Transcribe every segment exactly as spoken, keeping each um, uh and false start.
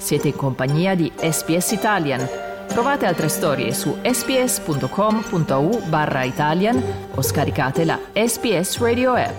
Siete in compagnia di S B S Italian. Trovate altre storie su sbs.com.au barra Italian o scaricate la S B S Radio app.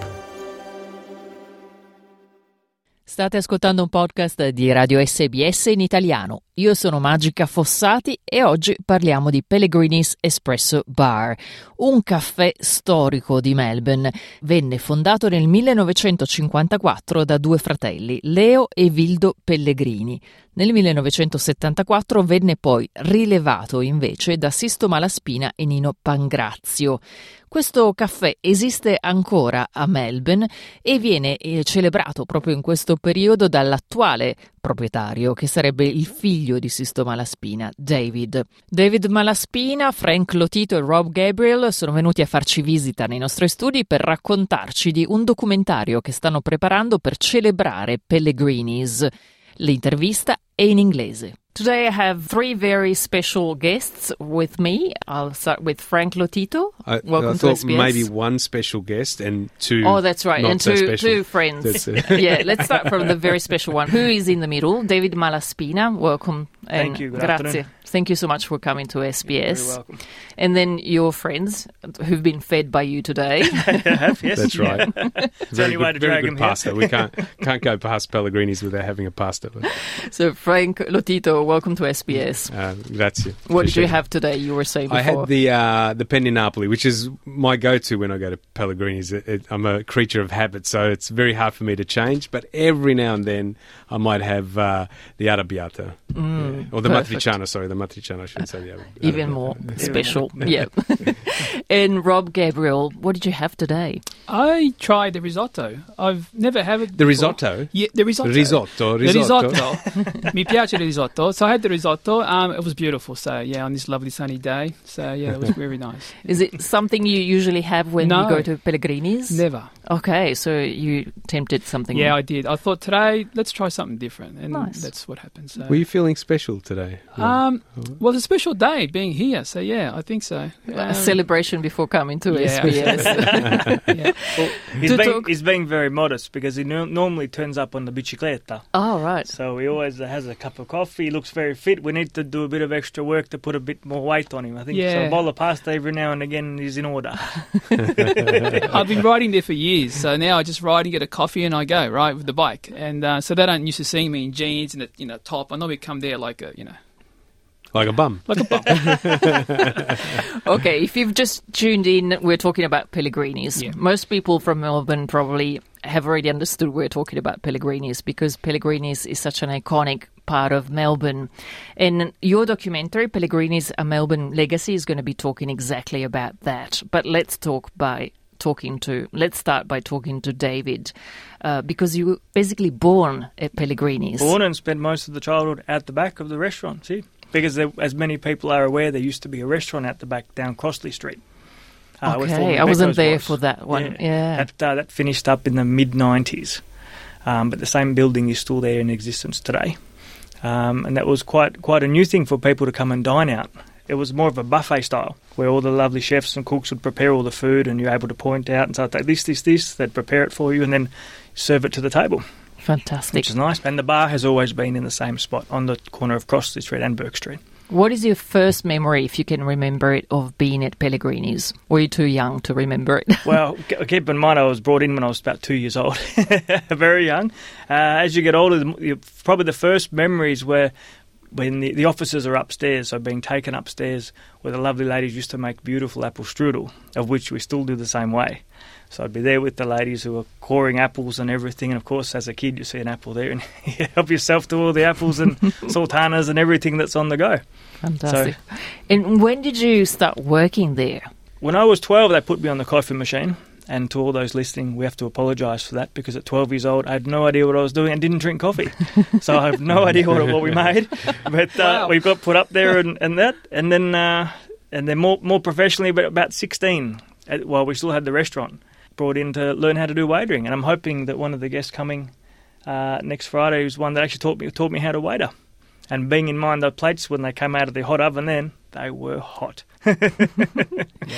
State ascoltando un podcast di Radio S B S in italiano. Io sono Magica Fossati e oggi parliamo di Pellegrini's Espresso Bar, un caffè storico di Melbourne. Venne fondato nel millenovecentocinquantaquattro da due fratelli, Leo e Vildo Pellegrini. Nel millenovecentosettantaquattro venne poi rilevato invece da Sisto Malaspina e Nino Pangrazio. Questo caffè esiste ancora a Melbourne e viene eh, celebrato proprio in questo periodo dall'attuale proprietario, che sarebbe il figlio di Sisto Malaspina, David. David Malaspina, Frank Lotito e Rob Gabriel sono venuti a farci visita nei nostri studi per raccontarci di un documentario che stanno preparando per celebrare Pellegrini's. L'intervista è in inglese. Today I have three very special guests with me. I'll start with Frank Lotito. I, Welcome I to thought S B S. maybe one special guest and two. Oh, that's right, not and so two special. two friends. Yeah, let's start from the very special one. Who is in the middle? David Malaspina. Welcome. Thank you. Good grazie. afternoon. Thank you so much for coming to S B S. You're very welcome. And then your friends who've been fed by you today. Yes. That's right. It's the Very only way good, to very drag good him here. pasta. We can't can't go past Pellegrini's without having a pasta. But, So Frank Lotito, welcome to S B S. uh, grazie. What did you Appreciate it. have today? You were saying before. I had the uh, the Penne Napoli, which is my go-to when I go to Pellegrini's. It, it, I'm a creature of habit, so it's very hard for me to change. But every now and then, I might have uh, the arrabbiata, Mm, yeah. or the perfect. matriciana. Sorry, the matriciana. I shouldn't say the other. Even more special. Yeah. And Rob Gabriel, what did you have today? I tried the risotto. I've never had it The before. risotto. Yeah, the risotto. Risotto. The Risotto. risotto. Mi piace il risotto. So I had the risotto. Um, it was beautiful. So yeah, on this lovely sunny day. So yeah, it was very nice. Is it something you usually have when No. you go to Pellegrini's? Never. Okay, so you tempted something. Yeah, I did. I thought today, let's try something different, and Nice. that's what happened. So. Were you feeling special today? Um, well, it's a special day being here. So yeah, I think so. A Um, celebration before coming to yeah, S B S. yeah. Well, he's, To being, talk- he's being very modest because he no- normally turns up on the bicicletta. Oh, right. So he always has a cup of coffee. He looks very fit. We need to do a bit of extra work to put a bit more weight on him. I think so. Yeah. A bowl of pasta every now and again is in order. I've been riding there for years, so now I just ride and get a coffee and I go, right, with the bike. And uh, so they don't used to see me in jeans and a you know, top. I normally come there like a, you know, Like a bum. like a bum. Okay, if you've just tuned in, we're talking about Pellegrini's. Yeah. Most people from Melbourne probably have already understood we're talking about Pellegrini's because Pellegrini's is such an iconic part of Melbourne. And your documentary, Pellegrini's A Melbourne Legacy, is going to be talking exactly about that. But let's talk by talking to, let's start by talking to David, uh, because you were basically born at Pellegrini's. Born and spent most of the childhood at the back of the restaurant, see? Because there, as many people are aware, there used to be a restaurant at the back down Crossley Street. uh, where former Okay, I wasn't Becco's there was. for that one. Yeah. That, uh, that finished up in the mid nineties. Um, but the same building is still there in existence today. Um, and that was quite quite a new thing for people to come and dine out. It was more of a buffet style, where all the lovely chefs and cooks would prepare all the food and you're able to point out and say, this, this, this, they'd prepare it for you and then serve it to the table, Fantastic. which is nice. And the bar has always been in the same spot on the corner of Crossley Street and Burke Street. What is your first memory, if you can remember it, of being at Pellegrini's? Were you too young to remember it? Well, ke- keep in mind I was brought in when I was about two years old, very young. Uh, as you get older, the- you- probably the first memories were when the, the officers are upstairs, so being taken upstairs, where the lovely ladies used to make beautiful apple strudel, of which we still do the same way. So I'd be there with the ladies who were coring apples and everything, and of course as a kid you see an apple there and you help yourself to all the apples and sultanas and everything that's on the go. Fantastic. And when did you start working there? When I was twelve, they put me on the coffee machine. And to all those listening, we have to apologise for that because at twelve years old, I had no idea what I was doing and didn't drink coffee. So I have no idea what, what we made. But uh, Wow. we got put up there and, and that. And then uh, and then more more professionally, but about sixteen, uh, while we still had the restaurant, brought in to learn how to do waitering. And I'm hoping that one of the guests coming uh, next Friday is one that actually taught me taught me how to waiter. And being in mind, the plates, when they came out of the hot oven then, they were hot.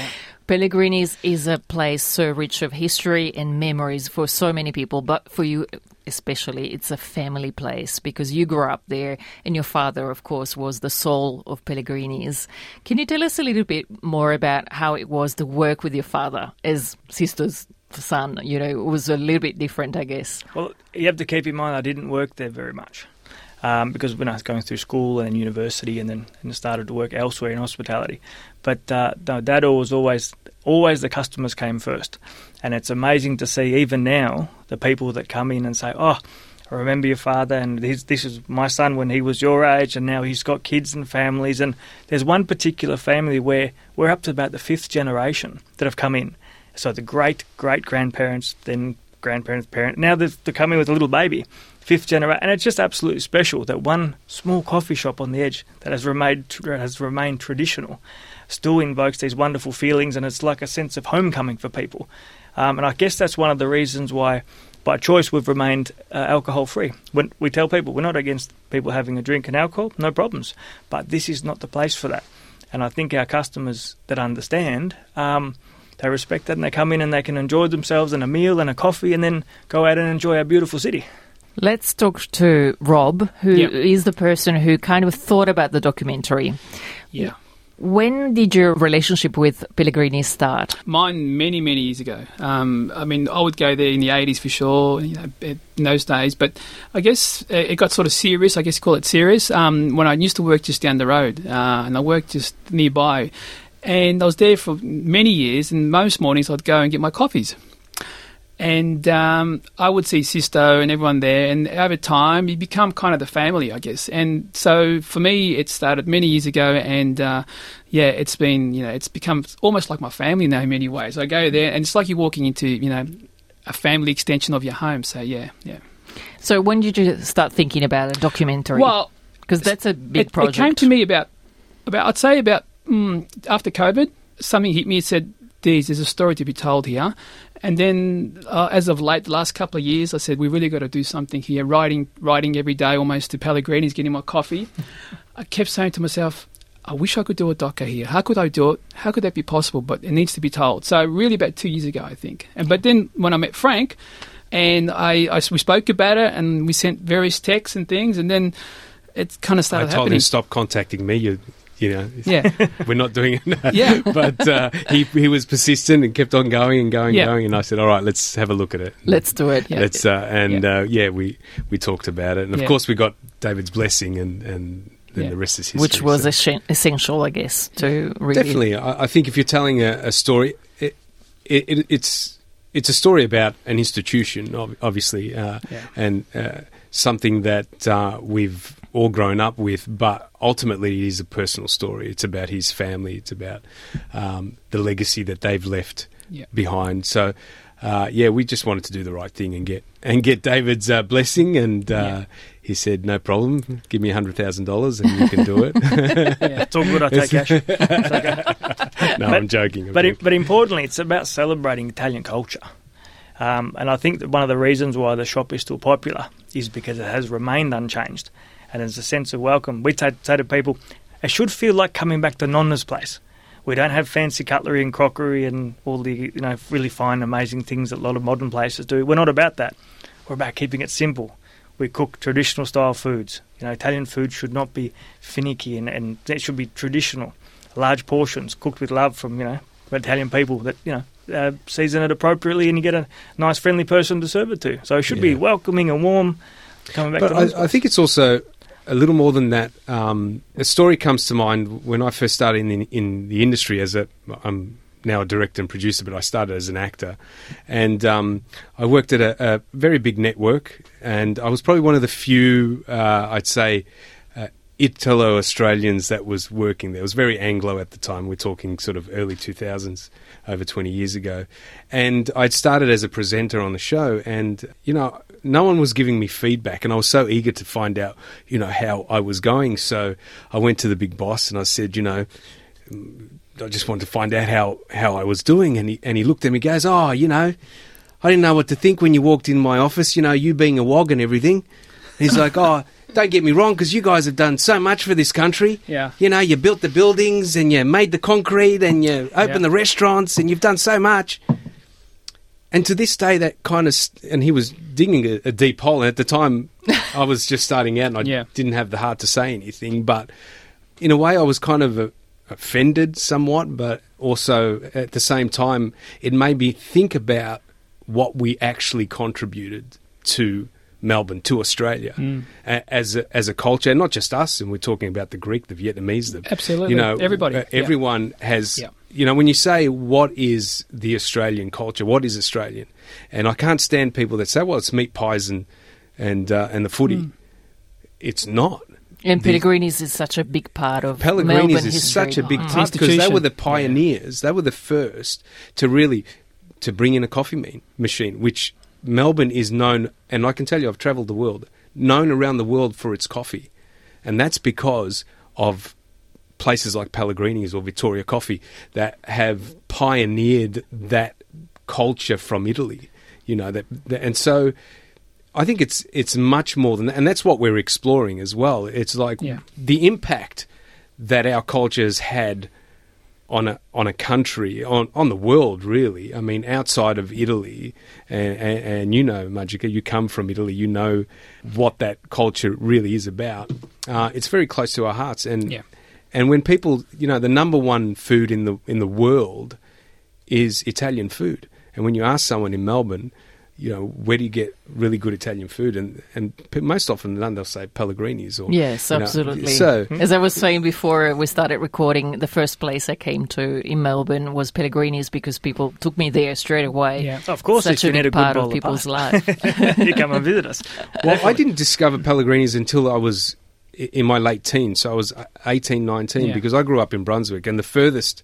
Pellegrini's is a place so rich of history and memories for so many people, but for you especially, it's a family place because you grew up there and your father, of course, was the soul of Pellegrini's. Can you tell us a little bit more about how it was to work with your father as sister's son? You know, it was a little bit different, I guess. Well, you have to keep in mind I didn't work there very much. Um, because when I was going through school and university and then and started to work elsewhere in hospitality. But uh, no, Dad was always, always the customers came first. And it's amazing to see even now the people that come in and say, oh, I remember your father and his, this is my son when he was your age and now he's got kids and families. And there's one particular family where we're up to about the fifth generation that have come in. So the great-great-grandparents, then grandparents, parents, now they're, they're coming with a little baby. Fifth generation, and it's just absolutely special that one small coffee shop on the edge that has remained has remained traditional still invokes these wonderful feelings, and it's like a sense of homecoming for people. Um, and I guess that's one of the reasons why, by choice, we've remained uh, alcohol free. When we tell people we're not against people having a drink and alcohol, no problems, but this is not the place for that. And I think our customers that understand. Um, They respect that and they come in and they can enjoy themselves and a meal and a coffee and then go out and enjoy our beautiful city. Let's talk to Rob, who yep. is the person who kind of thought about the documentary. Yeah. When did your relationship with Pellegrini start? Mine many, many years ago. Um, I mean, I would go there in the eighties for sure, you know, in those days. But I guess it got sort of serious, I guess you call it serious, um, when I used to work just down the road. Uh, and I worked just nearby. And I was there for many years, and most mornings I'd go and get my coffees. And um, I would see Sisto and everyone there, and over time you become kind of the family, I guess. And so for me, it started many years ago, and uh, yeah, it's been, you know, it's become almost like my family now in many ways. I go there, and it's like you're walking into, you know, a family extension of your home. So yeah, yeah. So when did you start thinking about a documentary? Well, because that's a big it, project. It came to me about, about I'd say about mm, after COVID, something hit me and said, Deez, there's a story to be told here. And then, uh, as of late, the last couple of years, I said, we really got to do something here. Writing writing every day almost to Pellegrini's, getting my coffee. I kept saying to myself, I wish I could do a doco here. How could I do it? How could that be possible? But it needs to be told. So really about two years ago, I think. And But then when I met Frank, and I, I we spoke about it, and we sent various texts and things, and then it kind of started I told happening. him, stop contacting me. You You know, yeah. we're not doing it. Yeah. But uh, he he was persistent and kept on going and going yeah. and going. And I said, all right, let's have a look at it. Let's do it. Yeah. Let's, uh, and yeah. Uh, yeah, we, we talked about it. And of yeah. course, we got David's blessing, and, and then yeah. the rest is history. Which was so. es- essential, I guess, to really... Definitely. I, I think if you're telling a, a story, it, it, it, it's it's a story about an institution, obviously, uh, yeah. and uh, something that uh, we've all grown up with, but ultimately it is a personal story. It's about his family. It's about um, the legacy that they've left yeah. behind. So, uh, yeah, we just wanted to do the right thing and get and get David's uh, blessing, and uh, yeah. he said, no problem, give me one hundred thousand dollars and you can do it. Yeah, it's all good, I take cash. It's okay. No, but, I'm joking. I'm but, joking. it, but importantly, it's about celebrating Italian culture. Um, and I think that one of the reasons why the shop is still popular is because it has remained unchanged. And there's a sense of welcome. We t- say to people, it should feel like coming back to Nonna's place. We don't have fancy cutlery and crockery and all the you know really fine, amazing things that a lot of modern places do. We're not about that. We're about keeping it simple. We cook traditional style foods. You know, Italian food should not be finicky, and, and it should be traditional. Large portions cooked with love from you know Italian people that you know uh, season it appropriately, and you get a nice, friendly person to serve it to. So it should Yeah. be welcoming and warm. Coming back but to Nonna's I, I think it's also a little more than that. Um, a story comes to mind when I first started in, in the industry as a, I'm now a director and producer, but I started as an actor. And um, I worked at a, a very big network, and I was probably one of the few, uh, I'd say, uh, Italo-Australians that was working there. It was very Anglo at the time. We're talking sort of early two thousands, over twenty years ago. And I'd started as a presenter on the show, and, you know, no one was giving me feedback, and I was so eager to find out, you know, how I was going. So I went to the big boss and I said, you know, I just wanted to find out how, how I was doing. And he, and he looked at me and goes, oh, you know, I didn't know what to think when you walked in my office, you know, you being a wog and everything. And he's like, oh, don't get me wrong, because you guys have done so much for this country. Yeah. You know, you built the buildings and you made the concrete and you opened Yeah. the restaurants and you've done so much. And to this day, that kind of... St- and he was digging a, a deep hole. And at the time, I was just starting out and I Yeah. didn't have the heart to say anything. But in a way, I was kind of... A, offended somewhat, but also at the same time it made me think about what we actually contributed to Melbourne, to Australia, Mm. a- as a, as a culture, and not just us. And we're talking about the Greek, the Vietnamese, the Absolutely. you know, Everybody. uh, Yeah. everyone has. Yeah. You know, when you say what is the Australian culture, what is Australian, and I can't stand people that say, "Well, it's meat pies and and uh, and the footy." Mm. It's not. And The- Pellegrini's is such a big part of Pellegrini's Melbourne is history. such a big Mm. part because they Institution. were the pioneers. They were the first to really to bring in a coffee mean, machine, which Melbourne is known, and I can tell you, I've travelled the world, known around the world for its coffee, and that's because of places like Pellegrini's or Vittoria Coffee that have pioneered that culture from Italy. You know that, that and so. I think it's it's much more than that, and that's what we're exploring as well. It's like Yeah. the impact that our culture has had on a on a country, on, on the world, really. I mean, outside of Italy, and, and, and you know, Majika, you come from Italy, you know what that culture really is about. Uh, it's very close to our hearts, and Yeah. and when people, you know, the number one food in the in the world is Italian food, and when you ask someone in Melbourne, you know, where do you get really good Italian food? And and p- most often than not, they'll say Pellegrini's. Or, Yes, you know. absolutely. So, As I was saying before we started recording, the first place I came to in Melbourne was Pellegrini's because people took me there straight away. Yeah. Of course, Such if a you need big a good part bowl of of people's pie. life. You come and visit us. well, I didn't discover Pellegrini's until I was i- in my late teens. So I was eighteen, nineteen, Yeah. because I grew up in Brunswick, and the furthest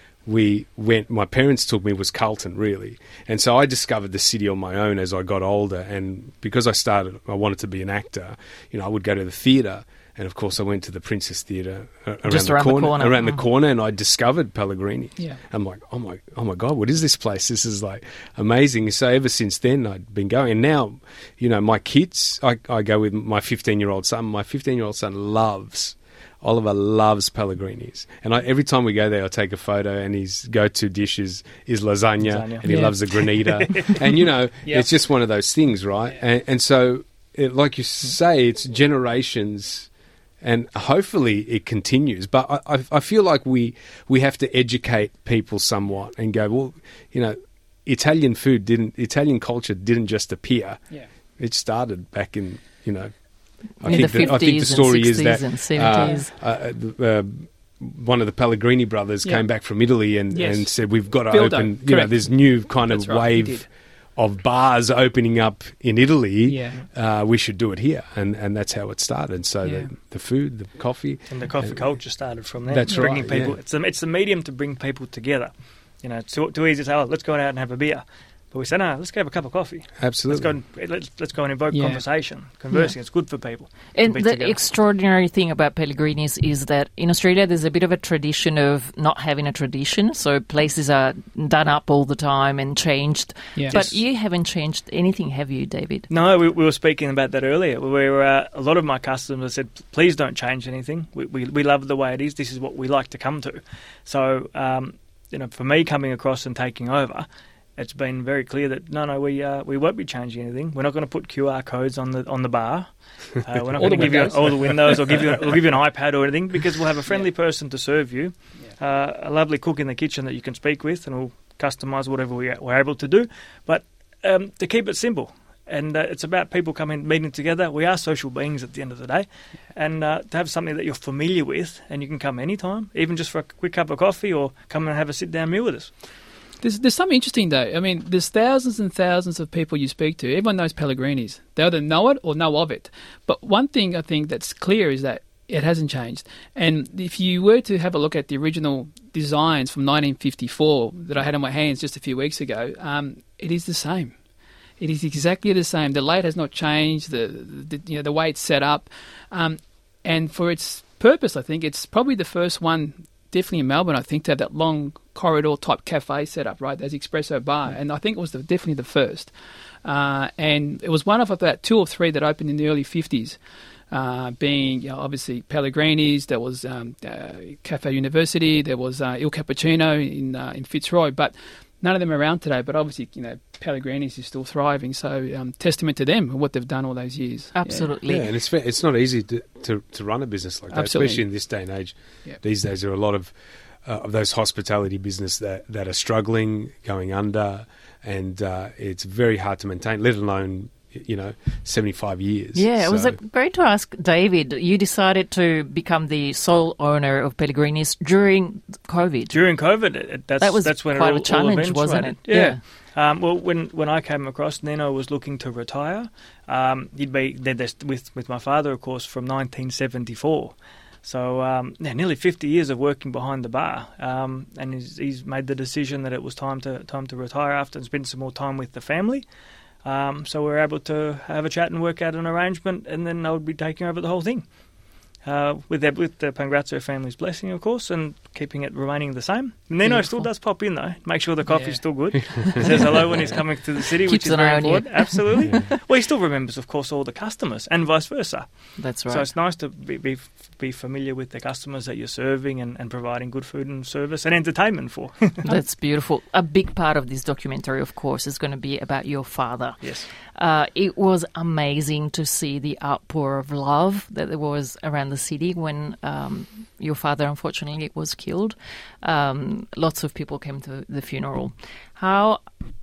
we went, my parents took me, was Carlton, really. And so I discovered the city on my own as I got older. And because I started, I wanted to be an actor, you know, I would go to the theatre. And of course, I went to the Princess Theatre uh, around, Just the, around the corner, corner. around the Mm. corner, and I discovered Pellegrini. Yeah. I'm like, oh my, oh my God, what is this place? This is like amazing. So ever since then, I'd been going, and now, you know, my kids, I, I go with my fifteen-year-old son. My fifteen-year-old son loves. Oliver loves Pellegrini's, and I, every time we go there, I take a photo, and his go-to dish is, is lasagna, Lasagna. and he Yeah. loves the granita, and you know, Yeah. it's just one of those things, right? Yeah. And, and so, it, like you say, it's generations, and hopefully it continues. But I, I, I feel like we we have to educate people somewhat and go, well, you know, Italian food didn't, Italian culture didn't just appear; Yeah. it started back in, you know. I In think the the, I think the fifties and story is sixties that and seventies. uh, uh, the, uh, one of the Pellegrini brothers Yeah. came back from Italy and, Yes. and said, "We've got to Builder, open." You know, correct. there's new kind That's of right, he did. wave of bars opening up in Italy. Yeah. Uh, we should do it here, and and that's how it started. So Yeah. the, the food, the coffee, And the coffee And- culture started from there. That's bringing right, people. yeah. It's a it's a medium to bring people together. You know, it's too, too easy to say, "Oh, let's go out and have a beer," but we say, "No, let's go have a cup of coffee. Let's absolutely. go and let's, let's go and invoke Yeah. conversation, conversing. It's good for people." to And be the together. extraordinary thing about Pellegrini's is that in Australia there's a bit of a tradition of not having a tradition. So places are done up all the time and changed. Yeah. But you haven't changed anything, have you, David? No, we, we were speaking about that earlier. We were, uh, a lot of my customers said, please don't change anything. We, we, we love the way it is. This is what we like to come to. So, um, you know, for me coming across and taking over, it's been very clear that, no, no, we uh, we won't be changing anything. We're not going to put Q R codes on the on the bar. Uh, we're not All going to the give you windows. all the windows or give you, or give you an iPad or anything, because we'll have a friendly person to serve you, uh, a lovely cook in the kitchen that you can speak with, and we'll customise whatever we, we're able to do. But um, to keep it simple. And uh, it's about people coming, meeting together. We are social beings at the end of the day. And uh, to have something that you're familiar with, and you can come anytime, even just for a quick cup of coffee, or come and have a sit-down meal with us. There's, there's something interesting, though. I mean, there's thousands and thousands of people you speak to. Everyone knows Pellegrini's. They either know it or know of it. But one thing I think that's clear is that it hasn't changed. And if you were to have a look at the original designs from nineteen fifty-four that I had on my hands just a few weeks ago, um, it is the same. It is exactly the same. The layout has not changed. The, the you know the way it's set up, um, and for its purpose, I think it's probably the first one, definitely in Melbourne, I think, to have that long corridor type cafe set up, right? There's espresso bar, and I think it was the, definitely the first. Uh, and it was one of about two or three that opened in the early fifties, uh, being you know, obviously Pellegrini's, there was um, uh, Cafe University, there was uh, Il Cappuccino in, uh, in Fitzroy, but none of them are around today. But obviously, you know, Pellegrini's is still thriving, so um, testament to them, what they've done all those years. Absolutely. Yeah, and it's it's not easy to, to, to run a business like that, Absolutely. especially in this day and age. Yep. These days there are a lot of uh, of those hospitality business that, that are struggling, going under, and uh, it's very hard to maintain, let alone, you know, seventy-five years. Yeah, so. it was uh, great to ask David. You decided to become the sole owner of Pellegrini's during COVID. During COVID, it, it- that's, That was that's when quite it all, a challenge, all wasn't eventuated. it? Yeah. Um, well, when, when I came across, Nino was looking to retire. Um, he'd be there with, with my father, of course, from nineteen seventy-four. So um, yeah, nearly fifty years of working behind the bar, um, and he's, he's made the decision that it was time to time to retire after and spend some more time with the family. Um, so we were able to have a chat and work out an arrangement, and then I would be taking over the whole thing. Uh, with the, with the Pangrazzo family's blessing, of course, and keeping it remaining the same. Nino Beautiful. still does pop in, though. Make sure the coffee's Yeah. still good. He says hello when he's coming to the city, Keeps which is an very eye on you. important. Absolutely. Well, he still remembers, of course, all the customers, and vice versa. That's right. So it's nice to be, be be familiar with the customers that you're serving and, and providing good food and service and entertainment for. That's beautiful. A big part of this documentary, of course, is going to be about your father. Yes. Uh, it was amazing to see the outpour of love that there was around the city when um, your father, unfortunately, was killed. Um, lots of people came to the funeral. How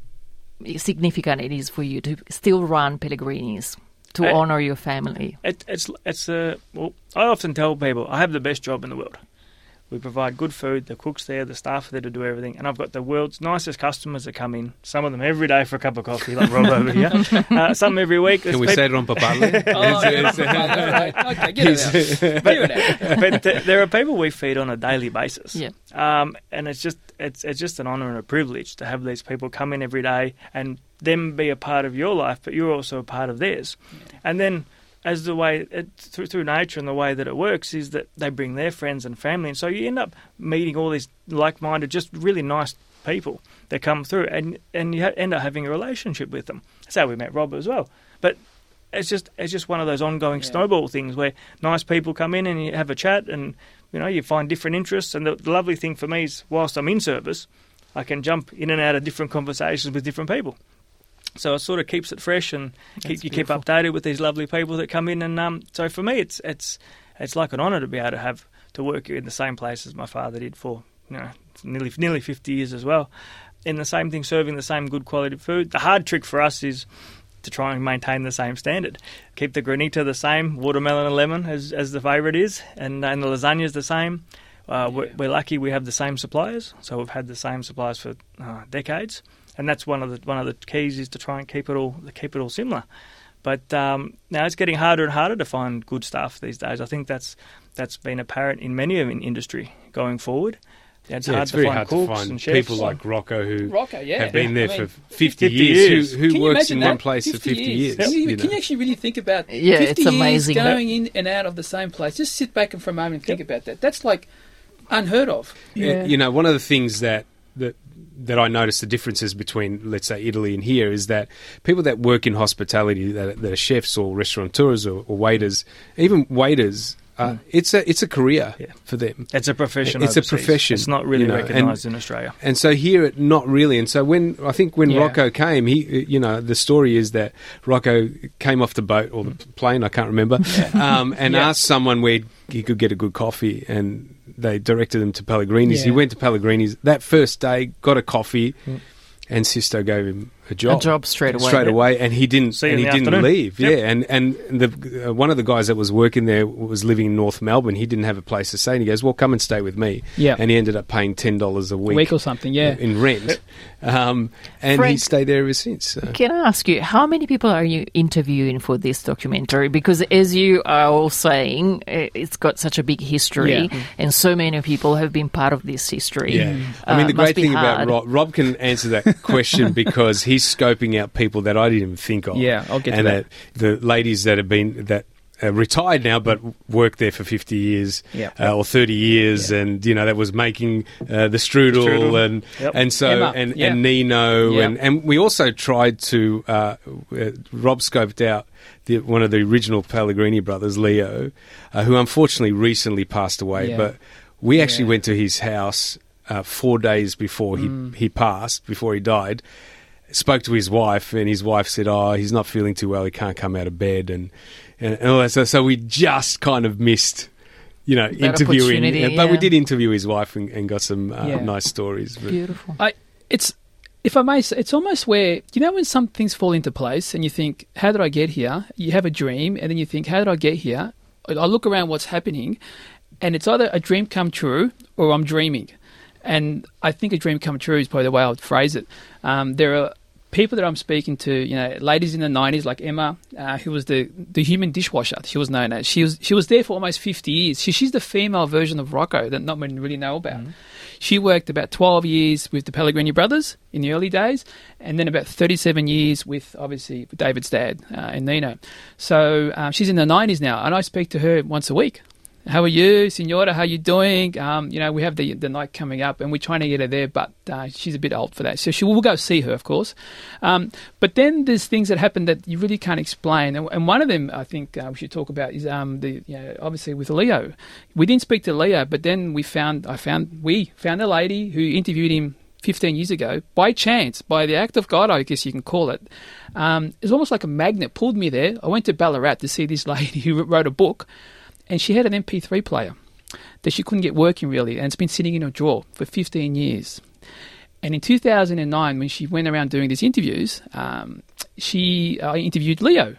significant it is for you to still run Pellegrini's, to Uh, honour your family. It, it's it's uh, well, I often tell people I have the best job in the world. We provide good food, the cook's there, the staff are there to do everything, and I've got the world's nicest customers that come in, some of them every day for a cup of coffee, like Rob over here, uh, some every week. Can There's we peop- say it on Papale? Oh, It's- it's- okay, get it out. Clear it out. but th- there are people we feed on a daily basis. Yeah. Um, and it's just it's it's just an honour and a privilege to have these people come in every day and them be a part of your life, but you're also a part of theirs. And then as the way, it, through, through nature and the way that it works is that they bring their friends and family. And so you end up meeting all these like-minded, just really nice people that come through and, and you ha- end up having a relationship with them. That's how we met Rob as well. But it's just it's just one of those ongoing Yeah. snowball things where nice people come in and you have a chat and, you know, you find different interests. And the, the lovely thing for me is whilst I'm in service, I can jump in and out of different conversations with different people. So it sort of keeps it fresh and keep, you keep beautiful. updated with these lovely people that come in. And um, so for me, it's it's it's like an honour to be able to have to work in the same place as my father did for, you know, nearly nearly fifty years as well. In the same thing, serving the same good quality food. The hard trick for us is to try and maintain the same standard. Keep the granita the same, watermelon and lemon as as the favourite is, and, and the lasagna is the same. Uh, we're, we're lucky we have the same suppliers, so we've had the same suppliers for uh, decades, and that's one of the one of the keys is to try and keep it all keep it all similar. But um, now it's getting harder and harder to find good staff these days. I think that's that's been apparent in many of in industry going forward. Yeah, it's yeah, hard it's to very find hard to cooks find and chefs. people like Rocco who Rocco, yeah. have been Yeah, there I mean, for fifty, fifty years. years. Who, who Can you works imagine in that? one place for fifty years? Can, you, you can know? you actually really think about Yeah, fifty it's amazing. years going in and out of the same place? Just sit back and for a moment and think about that. That's like unheard of. Yeah. You know, one of the things that, that that I notice the differences between, let's say, Italy and here is that people that work in hospitality, that, that are chefs or restaurateurs or, or waiters, even waiters, uh, mm. it's a it's a career Yeah. for them. It's a profession. It's overseas. a profession. It's not really you know, recognised and, in Australia. And so here, it not really. And so when I think when Yeah. Rocco came, he, you know, the story is that Rocco came off the boat or the plane, I can't remember, um, and Yeah. asked someone where he could get a good coffee, and they directed him to Pellegrini's. Yeah. He went to Pellegrini's that first day, got a coffee, and Sisto gave him a job. A job straight away. Straight away, and he didn't. See you and in he the didn't afternoon. leave. Yep. Yeah, and and the uh, one of the guys that was working there was living in North Melbourne. He didn't have a place to stay, and he goes, "Well, come and stay with me." Yeah. and he ended up paying ten dollars a A week, week or something, yeah. in rent, um, and he Frank, stayed there ever since. So. Can I ask you, how many people are you interviewing for this documentary? Because as you are all saying, eh, it's got such a big history, Yeah. and so many people have been part of this history. Yeah, Uh, I mean the must great be thing hard. about Rob, Rob can answer that question because he's scoping out people that I didn't even think of. Yeah, I'll get to and that. the ladies that have been that uh, retired now, but worked there for fifty years Yep. uh, or thirty years, Yeah. and you know that was making uh, the strudel, Strudel. and Yep. and so Emma, and, yeah. and Nino, Yep. and and we also tried to. Uh, uh, Rob scoped out the, one of the original Pellegrini brothers, Leo, uh, who unfortunately recently passed away, Yeah. but we actually Yeah. went to his house uh, four days before he, Mm. he passed, before he died. Spoke to his wife, and his wife said, "Oh, he's not feeling too well. He can't come out of bed," and and, and all that. So, so we just kind of missed, you know, That interviewing. opportunity, But we yeah. did interview his wife and, and got some uh, Yeah. nice stories. But, Beautiful. I, it's, if I may say, it's almost where, you know, when some things fall into place and you think, how did I get here? You have a dream, and then you think, how did I get here? I I look around what's happening, and it's either a dream come true or I'm dreaming. And I think a dream come true is probably the way I would phrase it. Um, there are people that I'm speaking to, you know, ladies in the nineties like Emma, uh, who was the, the human dishwasher, she was known as. She was she was there for almost fifty years. She, she's the female version of Rocco that not many really know about. Mhm. She worked about twelve years with the Pellegrini brothers in the early days, and then about thirty-seven years with, obviously, David's dad uh, and Nino. So um, she's in the nineties now, and I speak to her once a week. How are you, Senora? How you doing? Um, you know, we have the the night coming up, and we're trying to get her there, but uh, she's a bit old for that. So she will go see her, of course. Um, but then there's things that happen that you really can't explain, and, and one of them I think uh, we should talk about is um, the you know, obviously with Leo. We didn't speak to Leo, but then we found I found we found a lady who interviewed him fifteen years ago by chance, by the act of God, I guess you can call it. Um, it's almost like a magnet pulled me there. I went to Ballarat to see this lady who wrote a book. And she had an M P three player that she couldn't get working really, and it's been sitting in her drawer for fifteen years. And in two thousand nine, when she went around doing these interviews, um, she uh, interviewed Leo.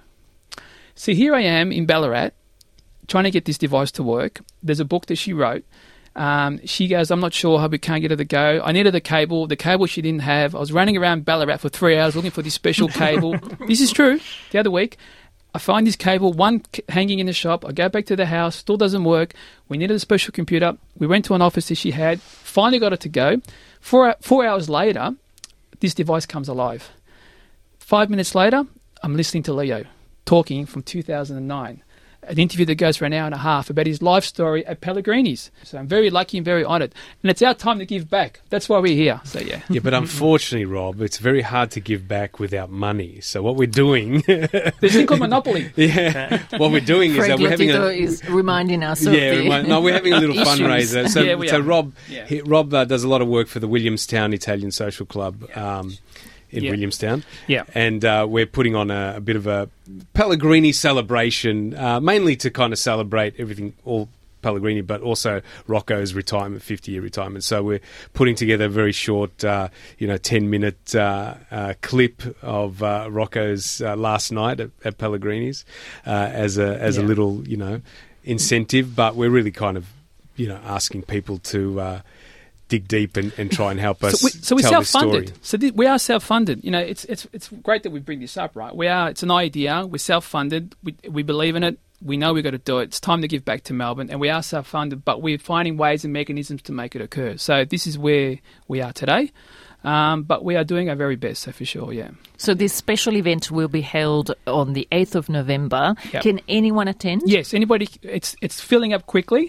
So here I am in Ballarat trying to get this device to work. There's a book that she wrote. Um, she goes, I'm not sure how we can't get her to go. I needed the cable. The cable she didn't have. I was running around Ballarat for three hours looking for this special cable. This is true. The other week, I find this cable, one c- hanging in the shop. I go back to the house, still doesn't work. We needed a special computer. We went to an office that she had, finally got it to go. Four, four hours later, this device comes alive. Five minutes later, I'm listening to Leo talking from two thousand nine. An interview that goes for an hour and a half about his life story at Pellegrini's. So I'm very lucky and very honoured. And it's our time to give back. That's why we're here. So, yeah. yeah, but unfortunately, Rob, it's very hard to give back without money. So what we're doing, There's a thing called Monopoly. yeah, what we're doing is Frank that we're having Latito a is reminding us of yeah, the remind- no, we're having a little issues. fundraiser. So, Yeah, we so are. Rob, Yeah. he, Rob uh, does a lot of work for the Williamstown Italian Social Club um, in Yeah. Williamstown, Yeah. and uh, we're putting on a, a bit of a Pellegrini celebration, uh, mainly to kind of celebrate everything, all Pellegrini, but also Rocco's retirement, fifty-year retirement. So we're putting together a very short, uh, you know, ten-minute uh, uh, clip of uh, Rocco's uh, last night at, at Pellegrini's uh, as a as Yeah. a little, you know, incentive. But we're really kind of, you know, asking people to uh, dig deep and, and try and help us So, we, so we're tell this story. self-funded. So th- we are self-funded. You know, it's it's it's great that we bring this up, right? We are. It's an idea. We're self-funded. We we believe in it. We know we've got to do it. It's time to give back to Melbourne, and we are self-funded. But we're finding ways and mechanisms to make it occur. So this is where we are today. Um, but we are doing our very best, so for sure, yeah. So this special event will be held on the eighth of November. Yep. Can anyone attend? Yes, anybody. It's it's filling up quickly.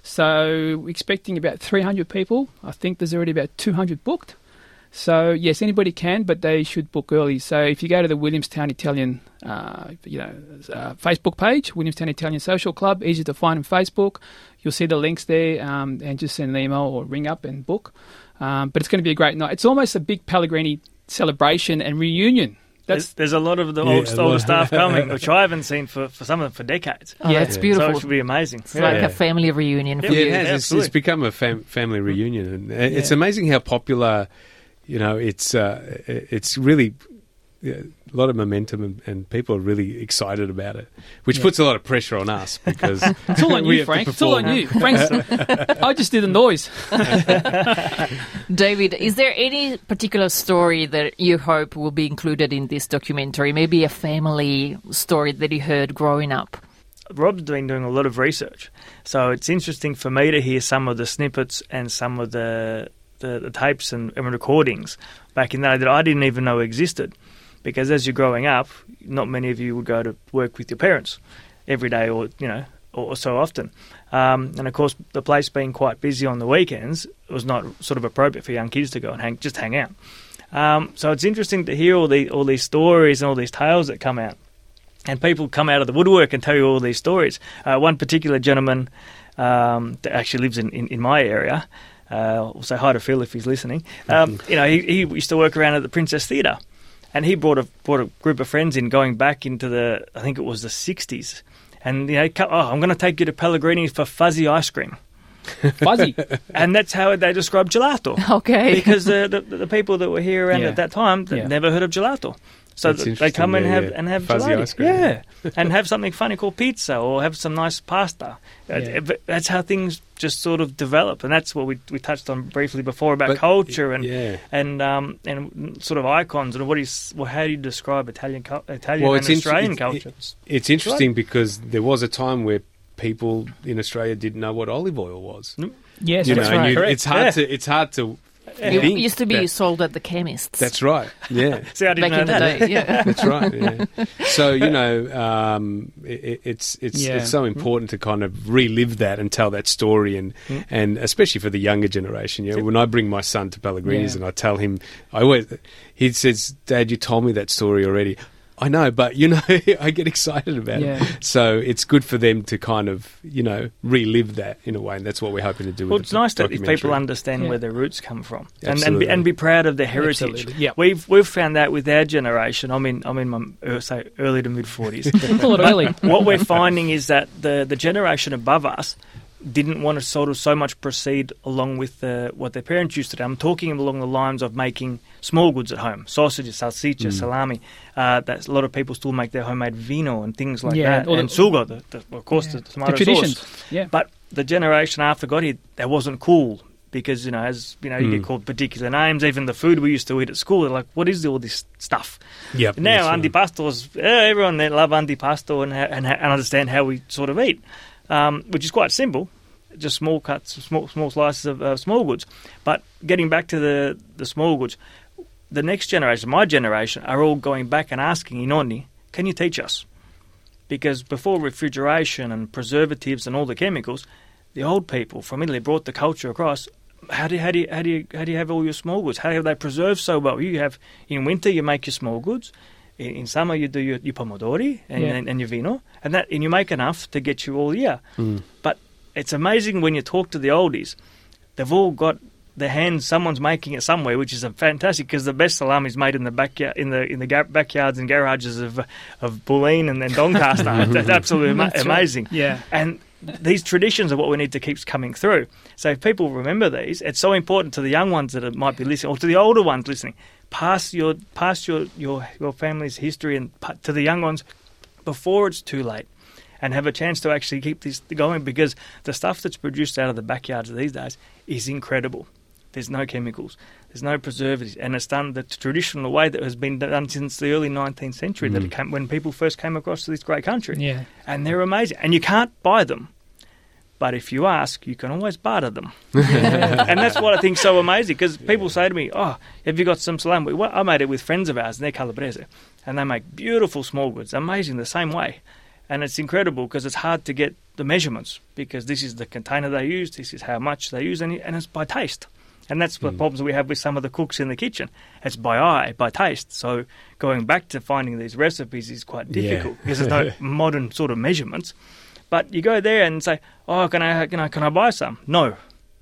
So we're expecting about three hundred people. I think there's already about two hundred booked. So yes, anybody can, but they should book early. So if you go to the Williamstown Italian, uh, you know, uh, Facebook page, Williamstown Italian Social Club, easy to find on Facebook. You'll see the links there, um, and just send an email or ring up and book. Um, but it's going to be a great night. It's almost a big Pellegrini celebration and reunion. There's, That's there's a lot of the Yeah, old, a older lot. staff coming, which I haven't seen for, for some of them for decades. Oh, Yeah. that's Yeah. beautiful. So it should be amazing. It's like Yeah. a family reunion for Yeah, Yeah, you. it has. Yeah, It's, it's absolutely. become a fam- family reunion, and uh, it's Yeah. amazing how popular. You know, it's uh, it's really yeah, a lot of momentum, and, and people are really excited about it, which Yeah. puts a lot of pressure on us because It's all on we you, have to Frank. It's all on perform. you. Frank's, I just did the noise. David, is there any particular story that you hope will be included in this documentary? Maybe a family story that you heard growing up? Rob's been doing a lot of research, so it's interesting for me to hear some of the snippets and some of the the, the tapes and, and recordings back in the day that I didn't even know existed. Because as you're growing up, not many of you would go to work with your parents. every day or, you know, or, or so often. Um, and, of course, the place being quite busy on the weekends, it was not sort of appropriate for young kids to go and hang, just hang out. Um, so it's interesting to hear all, the, all these stories and all these tales that come out. And people come out of the woodwork and tell you all these stories. Uh, one particular gentleman um, that actually lives in, in, in my area, uh, I'll say hi to Phil if he's listening, um, you know, he, he used to work around at the Princess Theatre. And he brought a brought a group of friends in going back into the, I think it was the sixties. And, you know, oh, I'm going to take you to Pellegrini's for fuzzy ice cream. Fuzzy. And that's how they describe gelato. Okay. Because the, the, the people that were here around Yeah. at that time Yeah. never heard of gelato. So That's th- they come and interesting, have yeah, yeah. and have Fuzzy gelato. ice cream, Yeah. yeah. And have something funny called pizza or have some nice pasta. Uh, Yeah. but That's how things just sort of develop. And that's what we we touched on briefly before about But- culture and yeah. and um, and sort of icons and what is well, how do you describe Italian cul- Italian Well, and it's int- Australian it's- culture? It's, it's interesting because there was a time where people in Australia didn't know what olive oil was. Yes, You know, that's and right. you- Correct. it's hard Yeah. to it's hard to It think used to be that- sold at the chemists. That's right. Yeah. See, I didn't back know in the that. day. Yeah. That's right. Yeah. So you know, um, it, it's it's Yeah. it's so important to kind of relive that and tell that story, and Mm. and especially for the younger generation. You know, when I bring my son to Pellegrini's Yeah. and I tell him, I always he says, "Dad, you told me that story already." I know, but you know, I get excited about Yeah. it. So it's good for them to kind of, you know, relive that in a way, and that's what we're hoping to do. Well, with it's the nice that if documentary. people understand Yeah. where their roots come from and, and, be, Absolutely. and be proud of their heritage. Absolutely, yeah. We've we've found that with our generation. I'm in I'm in my uh, say early to mid forties. Call it early. What we're finding is that the the generation above us didn't want to sort of so much proceed along with the, what their parents used to do. I'm talking along the lines of making small goods at home, sausages, salsicha, Mm. salami. Uh, that's a lot of people still make their homemade vino and things like Yeah, that, all the- and sugo, the, the, of course, Yeah. the tomato The traditions. sauce. Yeah. But the generation after got here, that wasn't cool because, you know, as you know, you Mm. get called particular names. Even the food we used to eat at school, they're like, "What is all this stuff?" Yep, Now, that's right. antipasto's, eh, everyone they love antipasto and, ha- and, ha- and understand how we sort of eat, um, which is quite simple, just small cuts, small small slices of uh, small goods. But getting back to the, the small goods, the next generation, my generation, are all going back and asking Inonni, can you teach us? Because before refrigeration and preservatives and all the chemicals, the old people from Italy brought the culture across. How do, how do, you, how do, you, how do you have all your small goods? How do they preserve so well? You have in winter you make your small goods, in, in summer you do your, your pomodori and, Yeah. and, and your vino, and that and you make enough to get you all year. Mm. But it's amazing when you talk to the oldies, they've all got their hands. Someone's making it somewhere, which is a fantastic because the best salami is made in the backyard, in the in the ga- backyards and garages of of Bulleen and then Doncaster. That's absolutely ama- That's right. amazing. Yeah. And these traditions are what we need to keep coming through. So if people remember these, it's so important to the young ones that might be listening, or to the older ones listening. Pass your pass your your, your family's history and pa- to the young ones before it's too late, and have a chance to actually keep this going, because the stuff that's produced out of the backyards these days is incredible. There's no chemicals, there's no preservatives, and it's done the traditional way that has been done since the early nineteenth century, that it came, when people first came across to this great country. Yeah. And they're amazing. And you can't buy them. But if you ask, you can always barter them. And that's what I think is so amazing, because people say to me, oh, have you got some salami? Well, I made it with friends of ours, and they're Calabrese. And they make beautiful small goods, amazing the same way. And it's incredible because it's hard to get the measurements, because this is the container they use, this is how much they use, and and it's by taste. And that's the Mm. problems we have with some of the cooks in the kitchen. It's by eye, by taste. So going back to finding these recipes is quite Yeah. difficult because there's no modern sort of measurements. But you go there and say, "Oh, can I, can I, can I buy some?" No,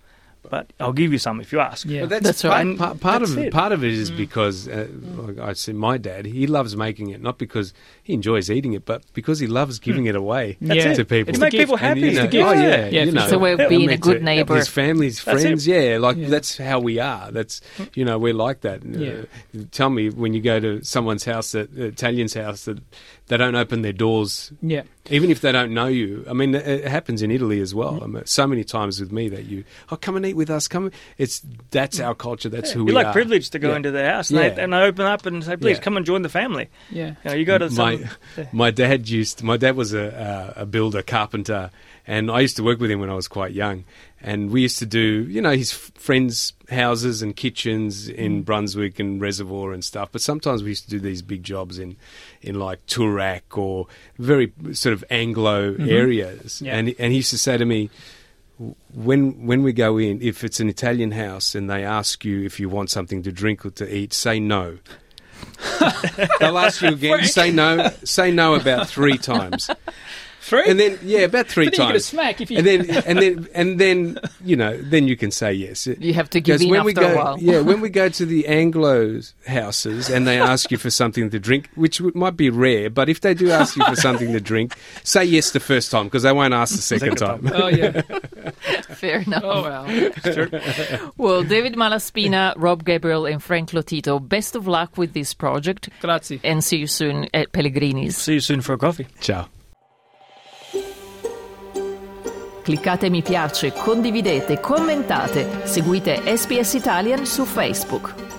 but I'll give you some if you ask. Yeah. Well, that's, That's part, right. part, part That's of it. part of it is because uh, like I see my dad, he loves making it, not because he enjoys eating it, but because he loves giving it away That's Yeah. it. to people. You make people And, happy. you It's know, the gift. oh yeah, Yeah, you for know, sure. It's a way of I being mean, a good to- neighbour. His family's That's friends, yeah, like Yeah. that's how we are. That's you know we're like that. Yeah. Uh, tell me when you go to someone's house, that uh, Italian's house, that they don't open their doors. Yeah. Even if they don't know you, I mean, it it happens in Italy as well. I mean, so many times with me that you, oh, come and eat with us. Come, it's that's our culture. That's who You're we like are. privileged to go Yeah. into their house, and, Yeah. they, and they open up and say, "Please Yeah. come and join the family." Yeah. You know, you go to my some. my dad used my dad was a, a a builder, carpenter, and I used to work with him when I was quite young. And we used to do, you know, his f- friends' houses and kitchens in Brunswick and Reservoir and stuff. But sometimes we used to do these big jobs in, in like Toorak or very sort of Anglo mm-hmm. areas. Yeah. And and he used to say to me, when when we go in, if it's an Italian house and they ask you if you want something to drink or to eat, say no. They'll ask you again, say no, say no about three times. Three? And then, yeah, about three but then times. You get a smack if you... And then, and then, and then, you know, then you can say yes. You have to give in when after we go, a while. Yeah, when we go to the Anglo houses and they ask you for something to drink, which might be rare, but if they do ask you for something to drink, say yes the first time because they won't ask the second time. Oh, yeah. Fair enough. Oh, wow. Well, David Malaspina, Rob Gabriel and Frank Lotito, best of luck with this project. Grazie. And see you soon at Pellegrini's. See you soon for a coffee. Ciao. Cliccate mi piace, condividete, commentate, seguite S B S Italian su Facebook.